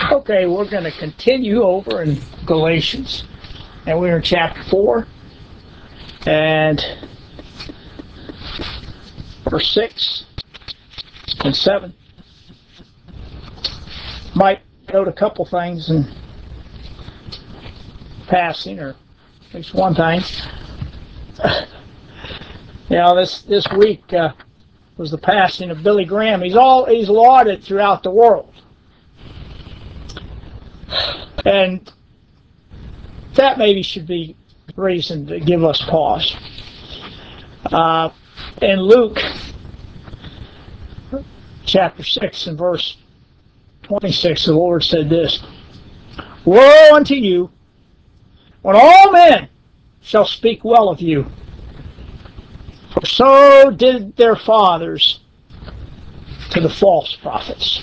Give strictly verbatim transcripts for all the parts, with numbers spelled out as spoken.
Okay, we're going to continue over in Galatians, and we're in chapter four, and verse six and seven. Might note a couple things in passing, or at least one thing. You know, this this week uh, was the passing of Billy Graham. He's all he's lauded throughout the world. And that maybe should be reason to give us pause. Uh, in Luke chapter six and verse twenty-six, the Lord said this: "Woe unto you when all men shall speak well of you, for so did their fathers to the false prophets."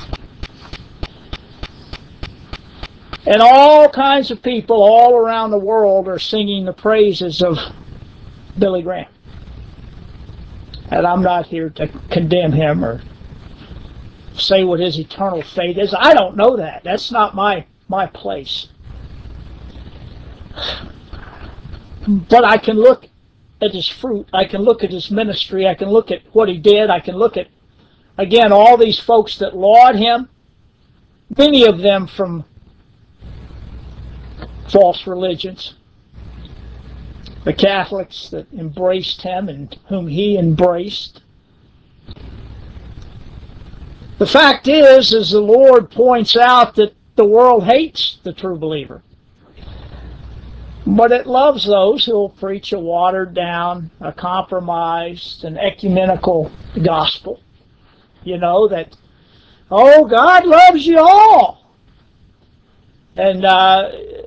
And all kinds of people all around the world are singing the praises of Billy Graham. And I'm not here to condemn him or say what his eternal fate is. I don't know that. That's not my, my place. But I can look at his fruit. I can look at his ministry. I can look at what he did. I can look at, again, all these folks that laud him, many of them from false religions, the Catholics that embraced him and whom he embraced. The fact is, as the Lord points out, that the world hates the true believer, but it loves those who will preach a watered down, a compromised, an ecumenical gospel. You know, that, oh, God loves you all. And uh,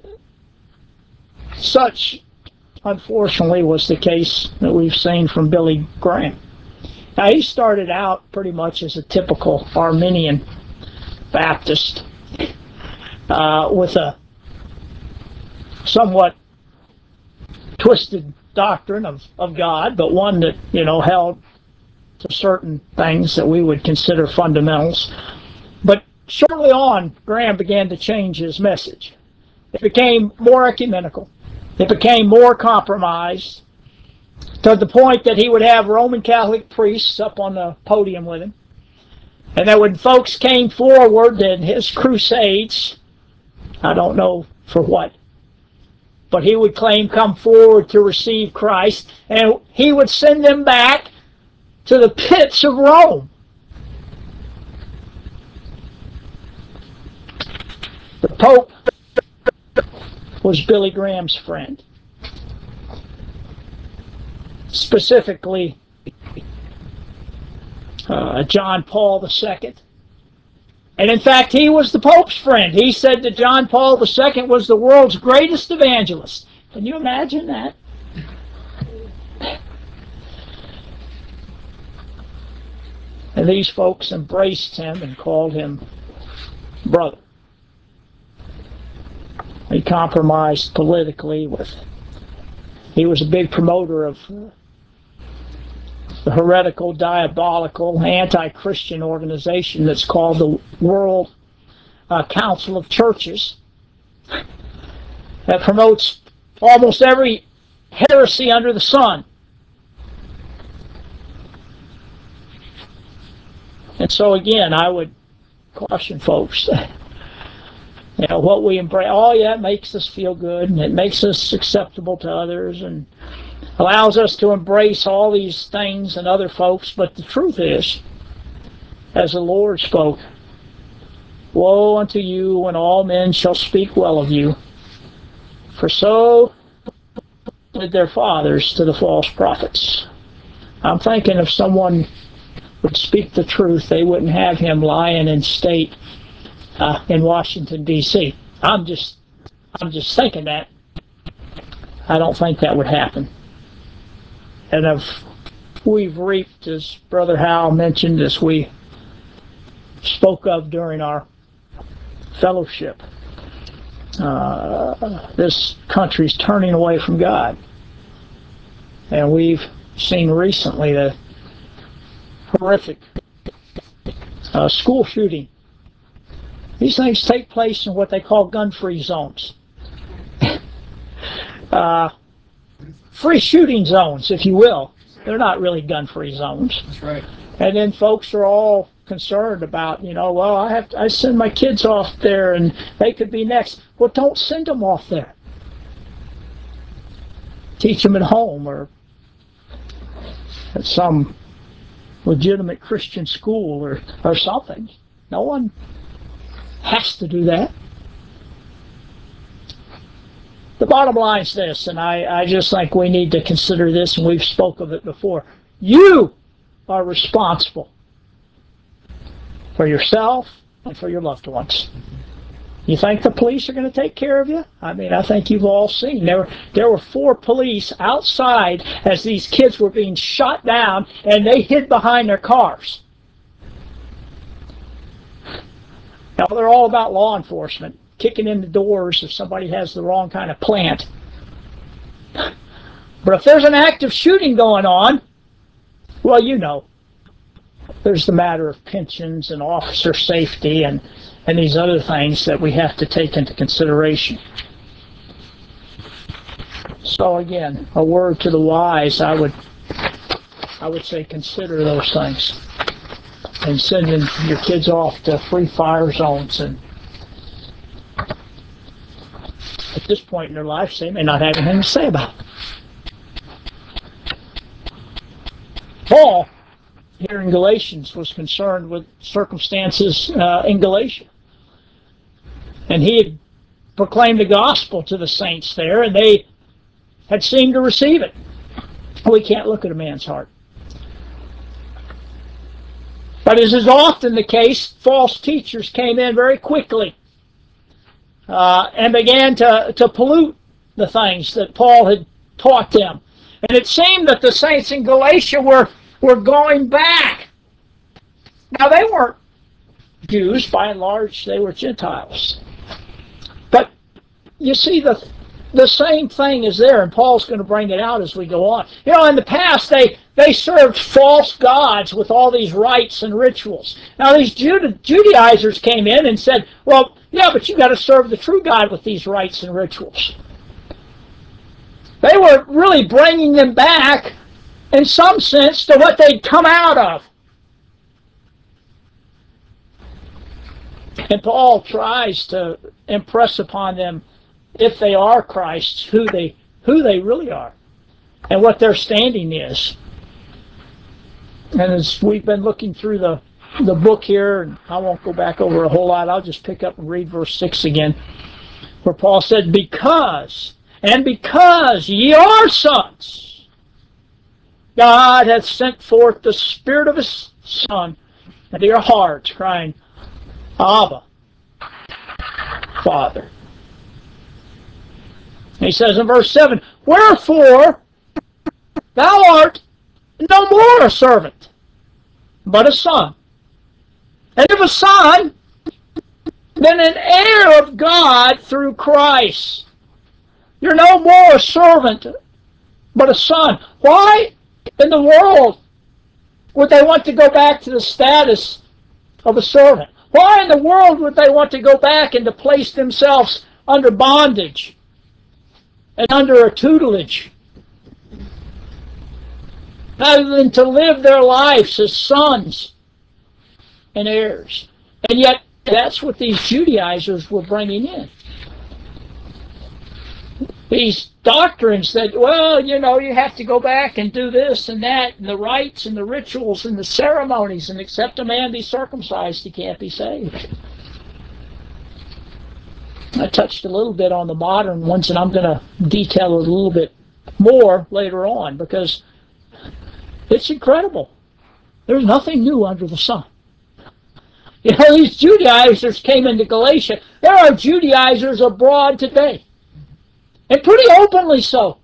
such, unfortunately, was the case that we've seen from Billy Graham. Now, he started out pretty much as a typical Arminian Baptist uh, with a somewhat twisted doctrine of, of God, but one that, you know, held to certain things that we would consider fundamentals. But shortly on, Graham began to change his message. It became more ecumenical. It became more compromised, to the point that he would have Roman Catholic priests up on the podium with him. And that when folks came forward in his crusades, I don't know for what, but he would claim come forward to receive Christ, and he would send them back to the pits of Rome. The Pope was Billy Graham's friend. Specifically, uh, John Paul the Second. And in fact, he was the Pope's friend. He said that John Paul the Second was the world's greatest evangelist. Can you imagine that? And these folks embraced him and called him brother. He compromised politically with, he was a big promoter of the heretical, diabolical, anti-Christian organization that's called the World uh, Council of Churches, that promotes almost every heresy under the sun. And so again, I would caution folks, you know, what we embrace, oh yeah, it makes us feel good, and it makes us acceptable to others, and allows us to embrace all these things and other folks. But the truth is, as the Lord spoke, woe unto you when all men shall speak well of you, for so did their fathers to the false prophets. I'm thinking if someone would speak the truth, they wouldn't have him lying in state uh, in Washington, D C I'm just, I'm just thinking that. I don't think that would happen. And if we've reaped, as Brother Howell mentioned, as we spoke of during our fellowship, uh, this country's turning away from God. And we've seen recently the horrific uh, school shooting These things take place in what they call gun-free zones. uh, free shooting zones, if you will. They're not really gun-free zones. That's right. And then folks are all concerned about, you know, well, I have to, I send my kids off there and they could be next. Well, don't send them off there. Teach them at home or at some legitimate Christian school or, or something. No one has to do that. The bottom line is this, and I, I just think we need to consider this, and we've spoke of it before. You are responsible for yourself and for your loved ones. You think the police are going to take care of you? I mean, I think you've all seen. There were, there were four police outside as these kids were being shot down, and they hid behind their cars. Now, they're all about law enforcement, kicking in the doors if somebody has the wrong kind of plant. But if there's an active shooting going on, well, you know, there's the matter of pensions and officer safety and, and these other things that we have to take into consideration. So again, a word to the wise, I would I would say consider those things. And sending your kids off to free fire zones, and at this point in their lives they may not have anything to say about it. Paul, here in Galatians, was concerned with circumstances uh, in Galatia. And he had proclaimed the gospel to the saints there, and they had seemed to receive it. We can't look at a man's heart. But as is often the case, false teachers came in very quickly uh, and began to, to pollute the things that Paul had taught them. And it seemed that the saints in Galatia were, were going back. Now, they weren't Jews, by and large, they were Gentiles. But you see, the the same thing is there, and Paul's going to bring it out as we go on. You know, in the past, they, they served false gods with all these rites and rituals. Now, these Jude, Judaizers came in and said, well, yeah, but you got to serve the true God with these rites and rituals. They were really bringing them back, in some sense, to what they'd come out of. And Paul tries to impress upon them, if they are Christ's, who they who they really are and what their standing is. And as we've been looking through the, the book here, and I won't go back over a whole lot, I'll just pick up and read verse six again, where Paul said, Because, and because ye are sons, God hath sent forth the Spirit of His Son into your hearts, crying, Abba, Father. He says in verse seven, Wherefore thou art no more a servant, but a son. And if a son, then an heir of God through Christ. You're no more a servant, but a son. Why in the world would they want to go back to the status of a servant? Why in the world would they want to go back and to place themselves under bondage and under a tutelage, rather than to live their lives as sons and heirs? And yet, that's what these Judaizers were bringing in. These doctrines that, well, you know, you have to go back and do this and that, and the rites and the rituals and the ceremonies, and except a man be circumcised, he can't be saved. I touched a little bit on the modern ones, and I'm going to detail it a little bit more later on, because it's incredible. There's nothing new under the sun. You know, these Judaizers came into Galatia. There are Judaizers abroad today, and pretty openly so.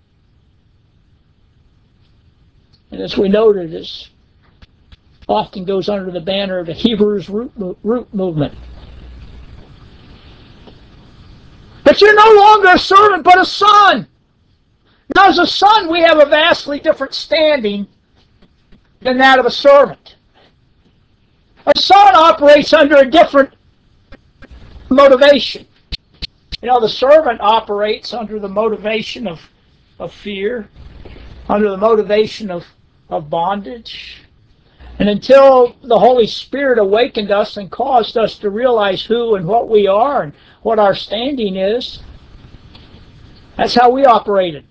And as we noted, this often goes under the banner of the Hebrews root, root movement. But you're no longer a servant, but a son. Now, as a son, we have a vastly different standing than that of a servant. A son operates under a different motivation. You know, the servant operates under the motivation of, of fear, under the motivation of, of bondage. And until the Holy Spirit awakened us and caused us to realize who and what we are and what our standing is, that's how we operated.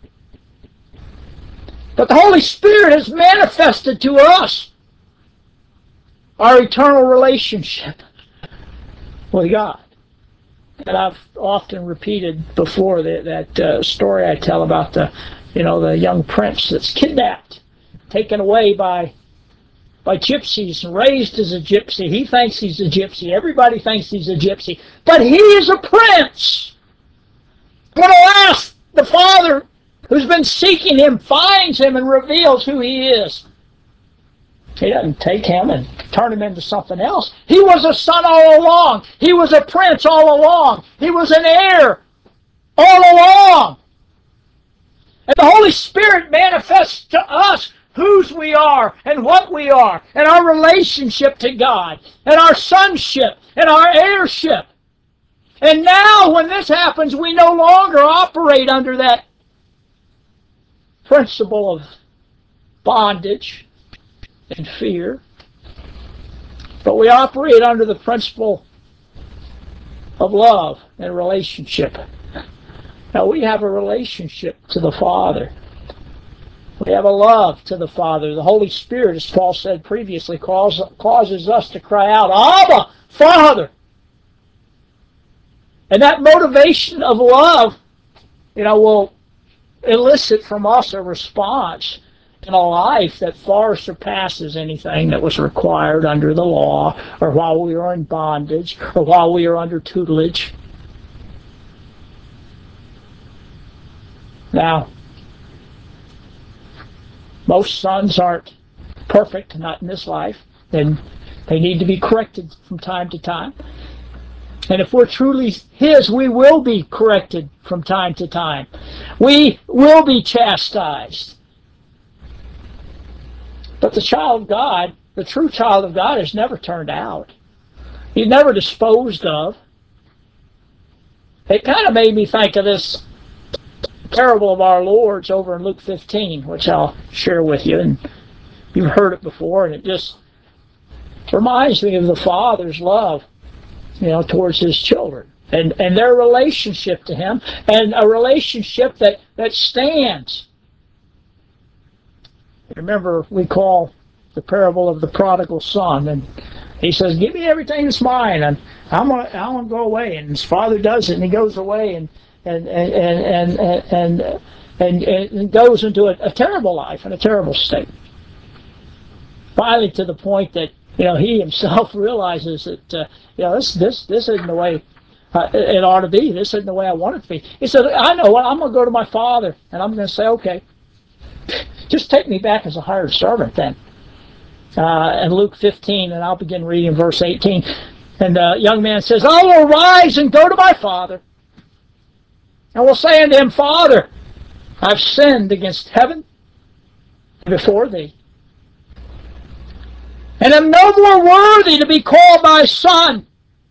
But the Holy Spirit has manifested to us our eternal relationship with God. And I've often repeated before that, that uh, story I tell about the, you know, the young prince that's kidnapped, taken away by by gypsies and raised as a gypsy. He thinks he's a gypsy. Everybody thinks he's a gypsy. But he is a prince. When at last the father who's been seeking him finds him and reveals who he is, he doesn't take him and turn him into something else. He was a son all along. He was a prince all along. He was an heir all along. And the Holy Spirit manifests to us whose we are and what we are and our relationship to God and our sonship and our heirship. And now when this happens, we no longer operate under that principle of bondage and fear, but we operate under the principle of love and relationship. Now we have a relationship to the Father. We have a love to the Father. The Holy Spirit, as Paul said previously, cause, causes us to cry out, Abba, Father! And that motivation of love, you know, will elicit from us a response in a life that far surpasses anything that was required under the law, or while we were in bondage, or while we were under tutelage. Now, most sons aren't perfect, not in this life, and they need to be corrected from time to time. And if we're truly His, we will be corrected from time to time. We will be chastised. But the child of God, the true child of God, is never turned out. He's never disposed of. It kind of made me think of this parable of our Lord's over in Luke fifteen, which I'll share with you. And you've heard it before, and it just reminds me of the Father's love, you know, towards His children, and, and their relationship to Him, and a relationship that, that stands. Remember, we call the parable of the prodigal son, and he says, give me everything that's mine, and I'm gonna, I'm gonna go away. And his father does it, and he goes away, and and and and and and, and, and goes into a, a terrible life and a terrible state. Finally, to the point that, you know, he himself realizes that, uh, you know, this this this isn't the way uh, it ought to be. This isn't the way I want it to be. He said, I know what, I'm going to go to my father, and I'm going to say, okay, just take me back as a hired servant then. Uh, in Luke fifteen, and I'll begin reading verse eighteen. And the young man says, I will rise and go to my father, and will say unto him, Father, I've sinned against heaven and before thee, and am no more worthy to be called thy son.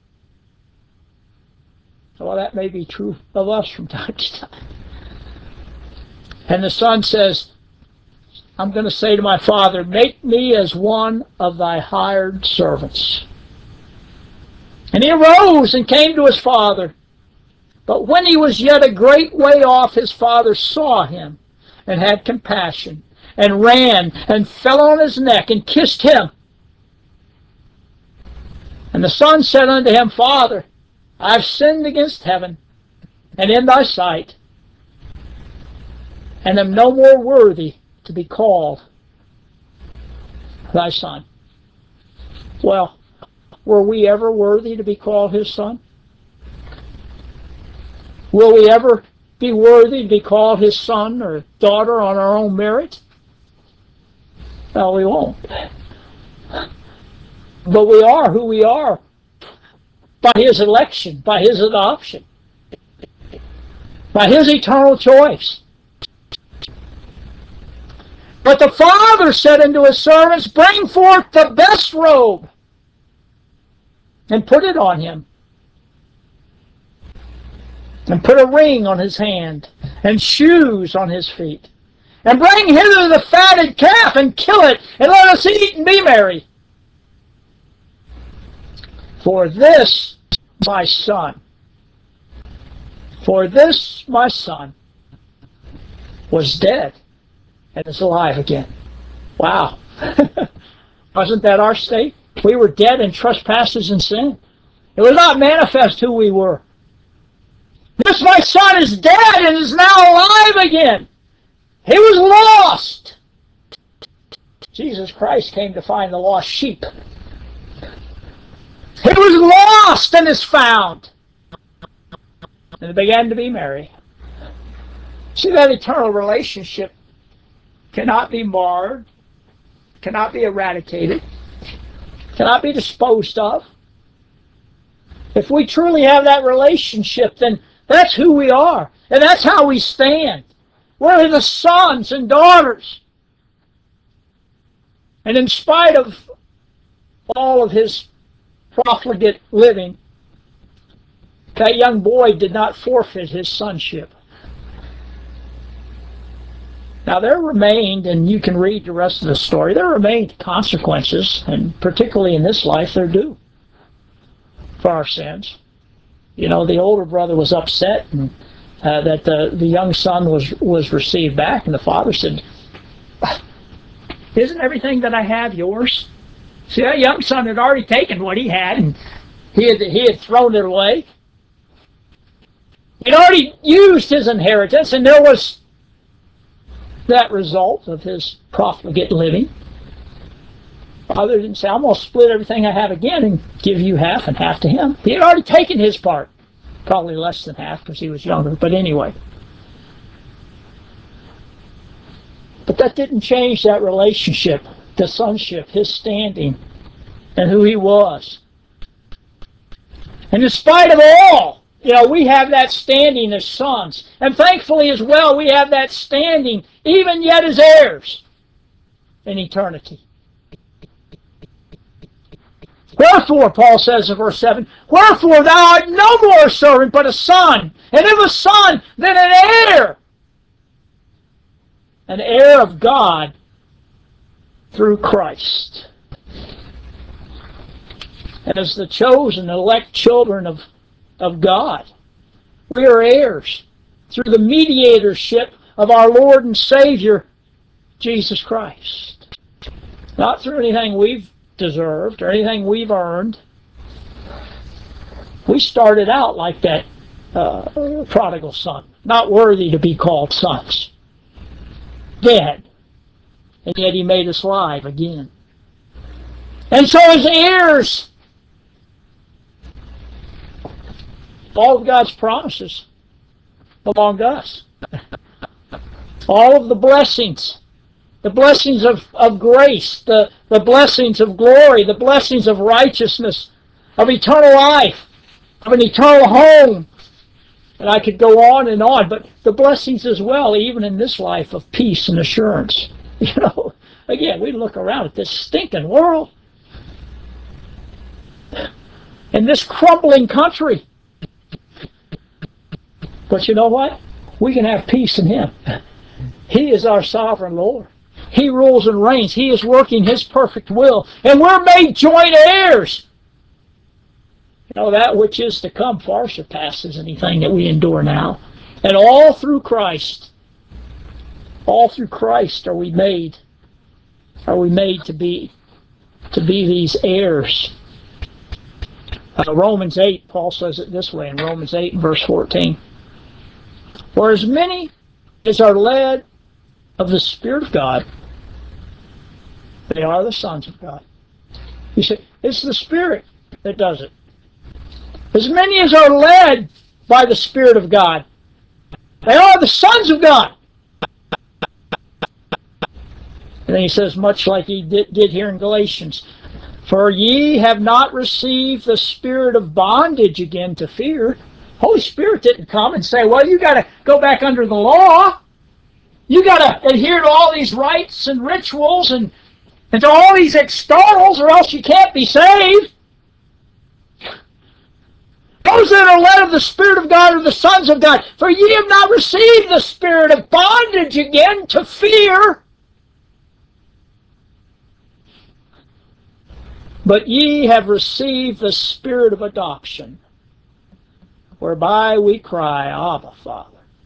Well, that may be true of us from time to time. And the son says, I'm going to say to my father, make me as one of thy hired servants. And he arose and came to his father. But when he was yet a great way off, his father saw him and had compassion, and ran and fell on his neck and kissed him. And the son said unto him, Father, I have sinned against heaven and in thy sight, and am no more worthy to be called thy son. Well, were we ever worthy to be called his son? Will we ever be worthy to be called his son or daughter on our own merit? No, we won't. But we are who we are by his election, by his adoption, by his eternal choice. But the father said unto his servants, bring forth the best robe and put it on him, and put a ring on his hand, and shoes on his feet. And bring hither the fatted calf, and kill it, and let us eat and be merry. For this my son, for this my son was dead and is alive again. Wow. Wasn't that our state? We were dead in trespasses and sin. It was not manifest who we were. This my son is dead and is now alive again. He was lost. Jesus Christ came to find the lost sheep. He was lost and is found. And they began to be merry. See, that eternal relationship cannot be marred, cannot be eradicated, cannot be disposed of. If we truly have that relationship, then that's who we are, and that's how we stand. We're the sons and daughters. And in spite of all of his profligate living, that young boy did not forfeit his sonship. Now there remained, and you can read the rest of the story, there remained consequences, and particularly in this life there do, for our sins. You know, the older brother was upset and, uh, that the, the young son was, was received back, and the father said, isn't everything that I have yours? See, that young son had already taken what he had, and he had, he had thrown it away. He'd already used his inheritance, and there was that result of his profligate living. Father didn't say, I'm going to split everything I have again and give you half and half to him. He had already taken his part. Probably less than half because he was younger, but anyway. But that didn't change that relationship, the sonship, his standing, and who he was. And in spite of all, you know, we have that standing as sons. And thankfully as well, we have that standing even yet as heirs in eternity. Wherefore, Paul says in verse seven, wherefore thou art no more a servant, but a son. And if a son, then an heir. An heir of God through Christ. As the chosen, elect children of, of God, we are heirs through the mediatorship of our Lord and Savior, Jesus Christ. Not through anything we've deserved or anything we've earned. We started out like that uh, prodigal son, not worthy to be called sons, dead, and yet he made us alive again. And so as heirs, all of God's promises belong to us. All of the blessings, the blessings of, of grace, the, the blessings of glory, the blessings of righteousness, of eternal life, of an eternal home. And I could go on and on, but the blessings as well, even in this life of peace and assurance. You know, again, we look around at this stinking world, in this crumbling country. But you know what? We can have peace in him. He is our sovereign Lord. He rules and reigns. He is working his perfect will. And we're made joint heirs. You know, that which is to come far surpasses anything that we endure now. And all through Christ, all through Christ are we made, are we made to be, to be these heirs. Uh, Romans eight, Paul says it this way in Romans eight verse fourteen. For as many as are led of the Spirit of God, they are the sons of God. You say, it's the Spirit that does it. As many as are led by the Spirit of God, they are the sons of God. And then he says, much like he did, did here in Galatians, for ye have not received the spirit of bondage again to fear. Holy Spirit didn't come and say, well, you got to go back under the law. You got to adhere to all these rites and rituals and, and to all these externals or else you can't be saved. Holy those that are led of the Spirit of God are the sons of God. For ye have not received the spirit of bondage again to fear, but ye have received the spirit of adoption, whereby we cry, Abba, Father.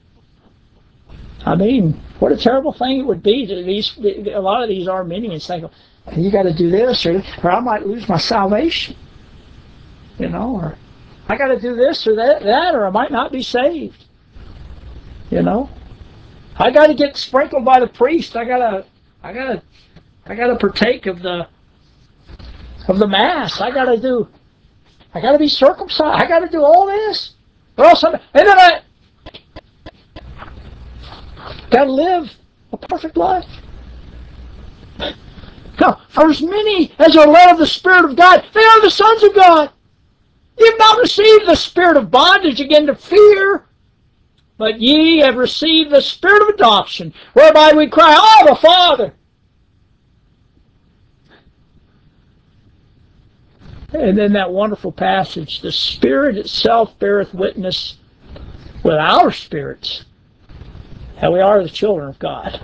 I mean, what a terrible thing it would be to these, a lot of these Arminians think, you got to do this, or, or I might lose my salvation. You know, or I got to do this or that, that, or I might not be saved. You know, I got to get sprinkled by the priest. I gotta, I gotta, I gotta partake of the of the mass. I gotta do, I gotta be circumcised. I gotta do all this, or else I'm, and then I gotta live a perfect life. No, for as many as are led of the Spirit of God, they are the sons of God. You have not received the spirit of bondage again to fear, but ye have received the spirit of adoption, whereby we cry, Abba, Father. And then that wonderful passage, the Spirit itself beareth witness with our spirits that we are the children of God.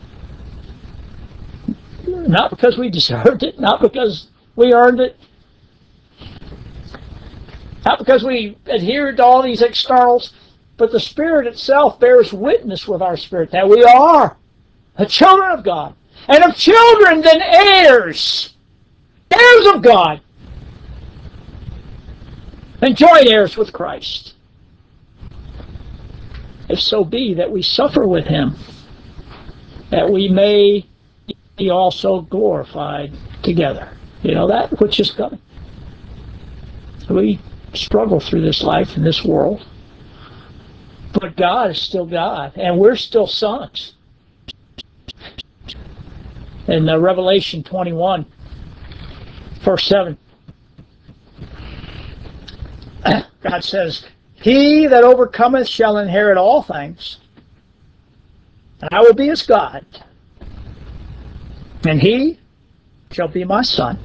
Not because we deserved it, not because we earned it, not because we adhered to all these externals, but the Spirit itself bears witness with our spirit that we are the children of God. And of children, then heirs, heirs of God, and joint heirs with Christ. If so be that we suffer with Him, that we may be also glorified together. You know, that which is coming. We struggle through this life in this world, but God is still God, and we're still sons. In uh, Revelation twenty-one, verse seven, God says, He that overcometh shall inherit all things, and I will be his God, and he shall be my son.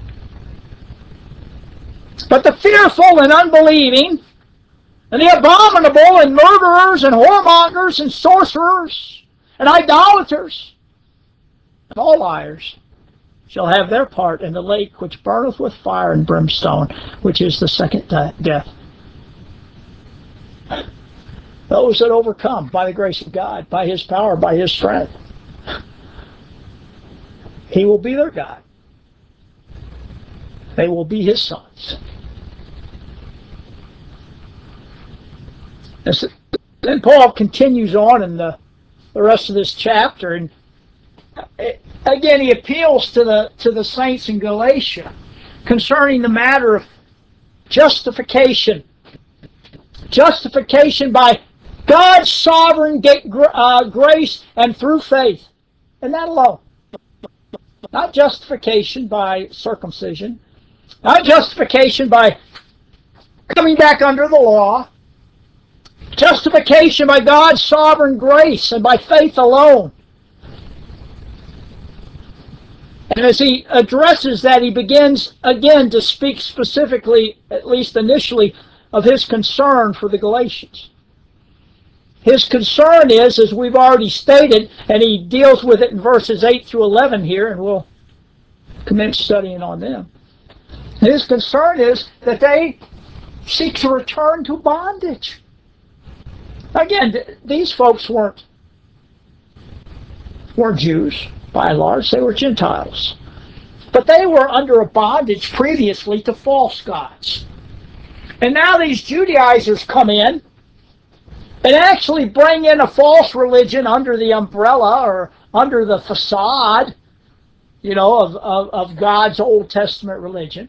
But the fearful and unbelieving, and the abominable, and murderers, and whoremongers, and sorcerers, and idolaters, and all liars, shall have their part in the lake which burneth with fire and brimstone, which is the second death. Those that overcome by the grace of God, by His power, by His strength, He will be their God. They will be His sons. Then Paul continues on in the, the rest of this chapter, and again he appeals to the to the saints in Galatia concerning the matter of justification. Justification by God's sovereign uh, grace and through faith, and that alone. Not justification by circumcision, not justification by coming back under the law. Justification by God's sovereign grace and by faith alone. And as he addresses that, he begins again to speak specifically, at least initially, of his concern for the Galatians. His concern is, as we've already stated, and he deals with it in verses eight through eleven here, and we'll commence studying on them. His concern is that they seek to return to bondage. Again, th- these folks weren't, weren't Jews, by and large. They were Gentiles. But they were under a bondage previously to false gods. And now these Judaizers come in and actually bring in a false religion under the umbrella or under the facade, you know, of, of, of God's Old Testament religion.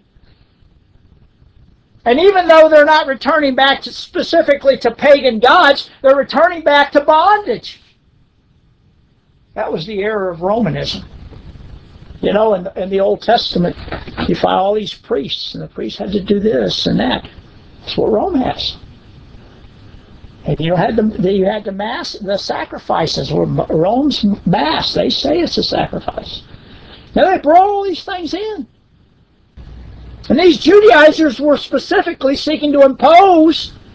And even though they're not returning back to specifically to pagan gods, they're returning back to bondage. That was the error of Romanism. You know, in, in the Old Testament, you find all these priests, and the priests had to do this and that. That's what Rome has. And you had the you had the mass, the sacrifices were Rome's mass. They say it's a sacrifice. Now they brought all these things in. And these Judaizers were specifically seeking to impose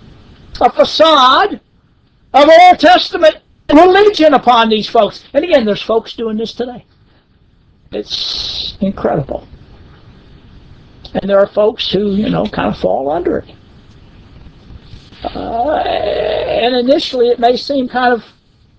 a facade of Old Testament religion upon these folks. And again, there's folks doing this today. It's incredible. And there are folks who, you know, kind of fall under it. Uh, and initially it may seem kind of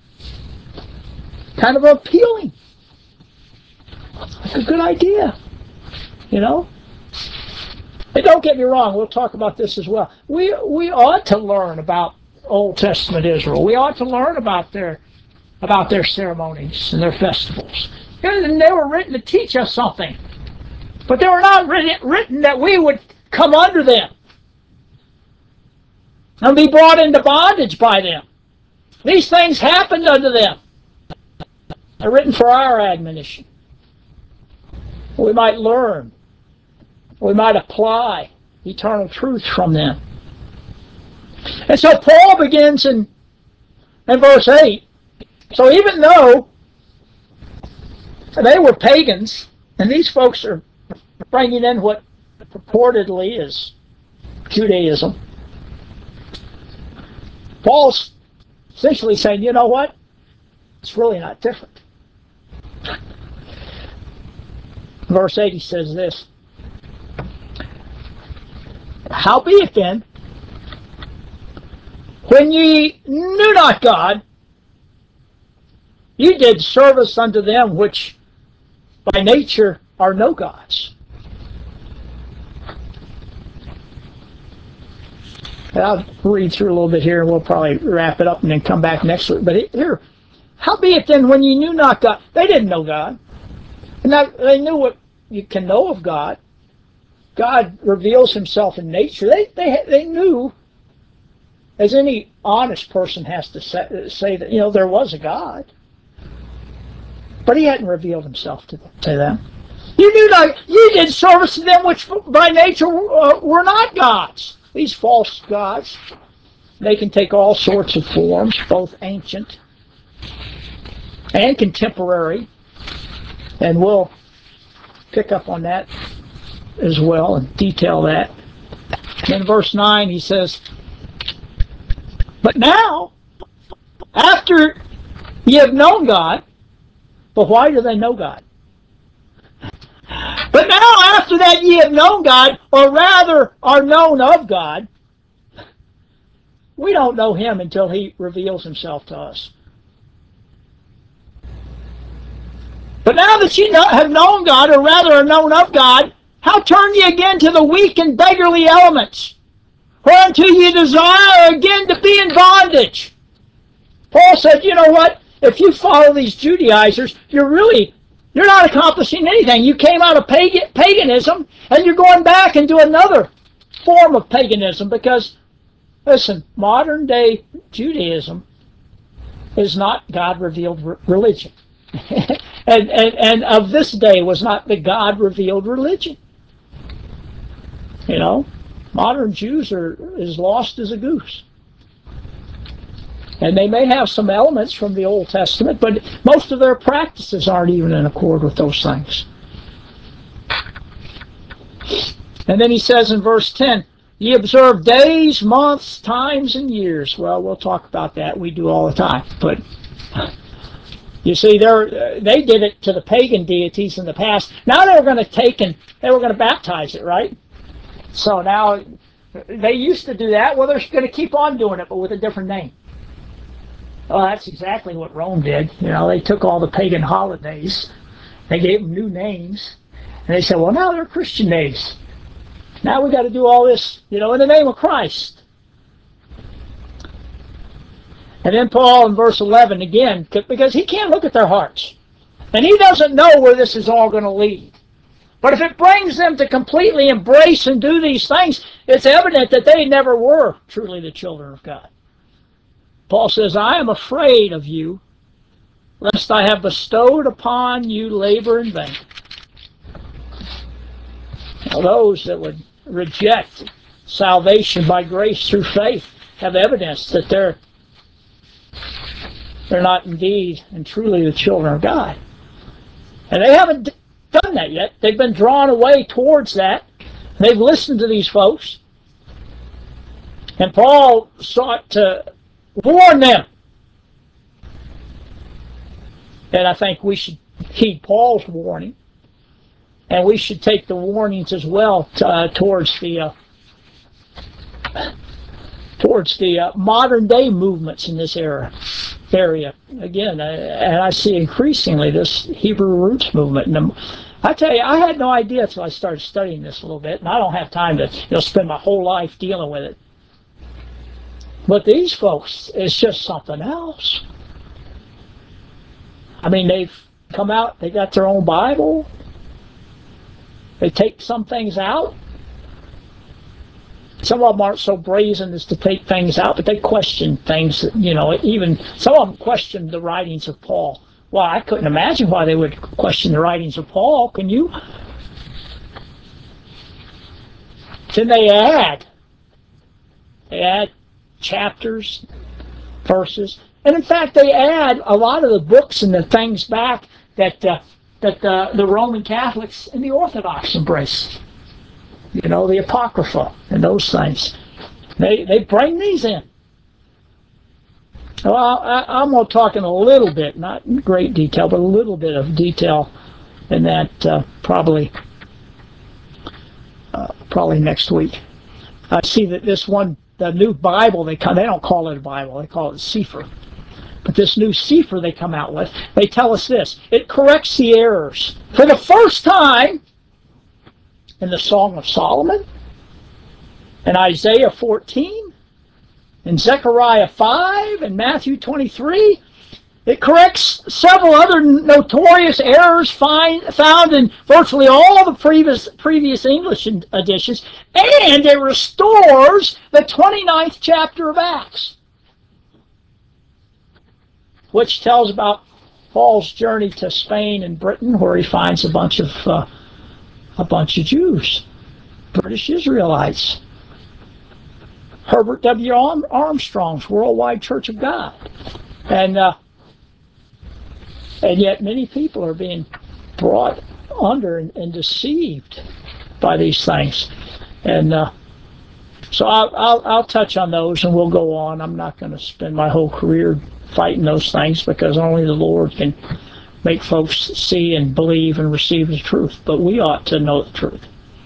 kind of appealing. Like a good idea, you know? And don't get me wrong, we'll talk about this as well. We we ought to learn about Old Testament Israel. We ought to learn about their about their ceremonies and their festivals. And they were written to teach us something. But they were not written, written that we would come under them and be brought into bondage by them. These things happened unto them. They're written for our admonition. We might learn. We might apply eternal truth from them. And so Paul begins in, in verse eight. So even though they were pagans, and these folks are bringing in what purportedly is Judaism, Paul's essentially saying, you know what? It's really not different. Verse eight, he says this. Howbeit then, when ye knew not God, ye did service unto them which by nature are no gods. I'll read through a little bit here and we'll probably wrap it up and then come back next week. But here, howbeit then, when ye knew not God, they didn't know God. And that, they knew what you can know of God. God reveals himself in nature. They, they, they knew, as any honest person has to say, say that, you know, there was a God. But he hadn't revealed himself to, to them. You knew not, you did service to them which by nature uh, were not gods. These false gods, they can take all sorts of forms, both ancient and contemporary. And we'll pick up on that as well and detail that. In verse nine he says, but now, after ye have known God, but why do they know God? But now after that ye have known God, or rather are known of God, we don't know him until he reveals himself to us. But now that ye know, have known God, or rather are known of God, how turn ye again to the weak and beggarly elements, whereunto ye desire again to be in bondage? Paul said, you know what? If you follow these Judaizers, you're really, you're not accomplishing anything. You came out of pagan, paganism, and you're going back into another form of paganism because, listen, modern day Judaism is not God-revealed re- religion. and, and, and of this day was not the God-revealed religion. You know, modern Jews are as lost as a goose. And they may have some elements from the Old Testament, but most of their practices aren't even in accord with those things. And then he says in verse ten, ye observe days, months, times, and years. Well, we'll talk about that. We do all the time. But you see, they're, they did it to the pagan deities in the past. Now they were going to take and they were going to baptize it, right? So now they used to do that. Well, they're going to keep on doing it, but with a different name. Well, that's exactly what Rome did. You know, they took all the pagan holidays, they gave them new names, and they said, well, now they're Christian days. Now we got to do all this, you know, in the name of Christ. And then Paul in verse eleven again, because he can't look at their hearts, and he doesn't know where this is all going to lead. But if it brings them to completely embrace and do these things, it's evident that they never were truly the children of God. Paul says, I am afraid of you, lest I have bestowed upon you labor in vain. Now, those that would reject salvation by grace through faith have evidence that they're, they're not indeed and truly the children of God. And they haven't done that yet. They've been drawn away towards that. They've listened to these folks. And Paul sought to warn them. And I think we should heed Paul's warning. And we should take the warnings as well to, uh, towards the uh, towards the uh, modern day movements in this era area. Again, uh, and I see increasingly this Hebrew roots movement. And I tell you, I had no idea until I started studying this a little bit, and I don't have time to you know spend my whole life dealing with it. But these folks, it's just something else. I mean, they've come out, they got their own Bible. They take some things out. Some of them aren't so brazen as to take things out, but they question things that, you know, even some of them question the writings of Paul. Well, I couldn't imagine why they would question the writings of Paul. Can you? Then they add. They add chapters, verses. And in fact, they add a lot of the books and the things back that uh, that uh, the Roman Catholics and the Orthodox embrace. You know, the Apocrypha and those things. They they bring these in. Well, I, I'm going to talk in a little bit, not in great detail, but a little bit of detail in that uh, probably uh, probably next week. I see that this one, the new Bible, they come, they don't call it a Bible, they call it a Sefer. But this new Sefer they come out with, they tell us this. It corrects the errors. For the first time in the Song of Solomon, in Isaiah fourteen, in Zechariah five, and Matthew twenty-three, it corrects several other notorious errors find, found in virtually all the previous, previous English editions, and it restores the twenty-ninth chapter of Acts, which tells about Paul's journey to Spain and Britain, where he finds a bunch of uh, a bunch of Jews, British Israelites. Herbert W. Armstrong's Worldwide Church of God, and uh, and yet many people are being brought under and, and deceived by these things, and uh, so I'll, I'll I'll touch on those, and we'll go on. I'm not going to spend my whole career fighting those things, because only the Lord can make folks see and believe and receive the truth. But we ought to know the truth.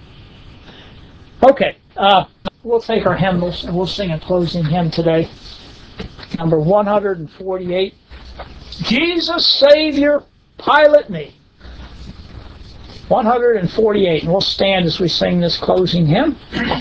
Okay, uh, we'll take our hymnals and we'll sing a closing hymn today. Number one hundred forty-eight. Jesus, Savior, pilot me. one hundred forty-eight. And we'll stand as we sing this closing hymn.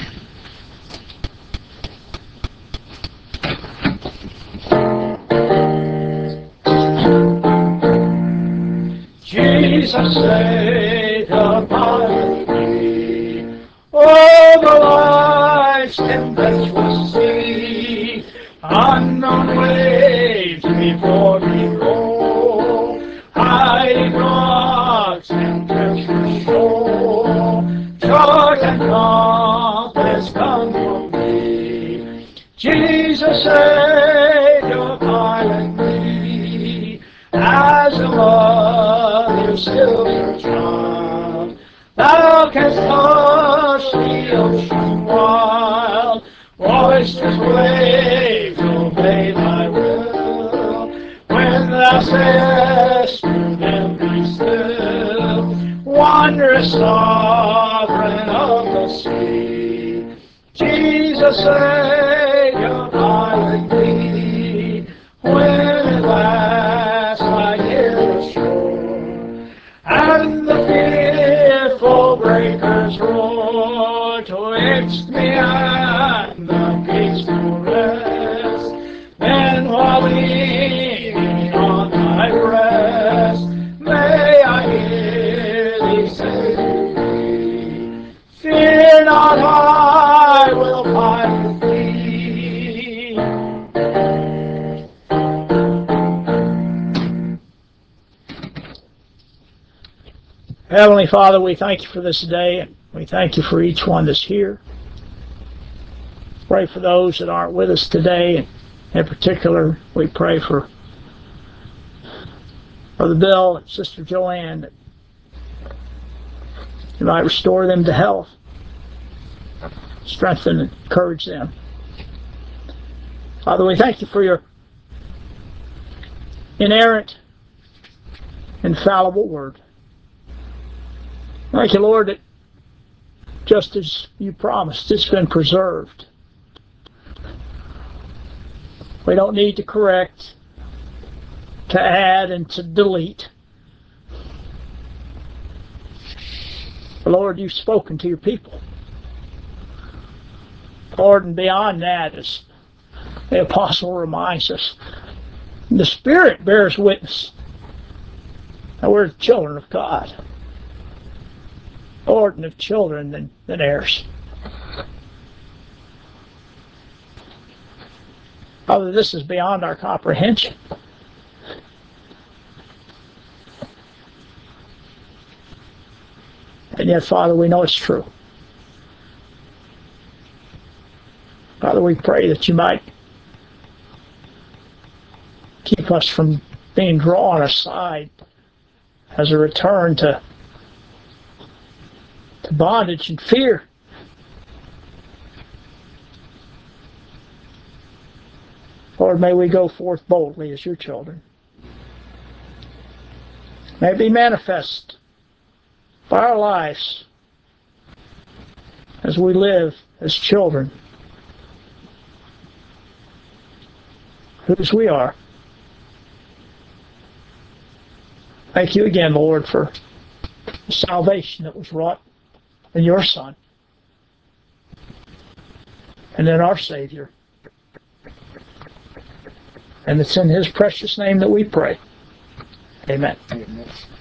Jesus, Savior, pilot me over life's tempestuous sea. Unknown waves before me roll, high rocks and treacherous shore. Short and compass come from me. Jesus, Savior, pilot me as a mother still her child. Thou canst hush the ocean wild, boisterous waves obey thy will. When thou sayest to them, be still, wondrous sovereign of the sea. Jesus, Savior, pilot me, when at last I hear the shore, and the fearful breakers roar twixt me and the peaceful rest. Then while leaning on thy breast, may I hear thee say to me, fear not, I will pilot thee. Heavenly Father, we thank you for this day, and we thank you for each one that's here. Pray for those that aren't with us today, and in particular, we pray for Brother Bill and Sister Joanne, that you might restore them to health, strengthen and encourage them. Father, we thank you for your inerrant, infallible word. Thank you, Lord, that just as you promised, it's been preserved. We don't need to correct, to add, and to delete. Lord, you've spoken to your people. Lord, and beyond that, as the apostle reminds us, the Spirit bears witness that we're the children of God. Lord, and of children than, than heirs. Father, this is beyond our comprehension. And yet, Father, we know it's true. Father, we pray that you might keep us from being drawn aside as a return to, to bondage and fear. Lord, may we go forth boldly as your children. May it be manifest by our lives as we live as children, whose we are. Thank you again, Lord, for the salvation that was wrought in your Son and in our Savior. And it's in his precious name that we pray. Amen. Amen.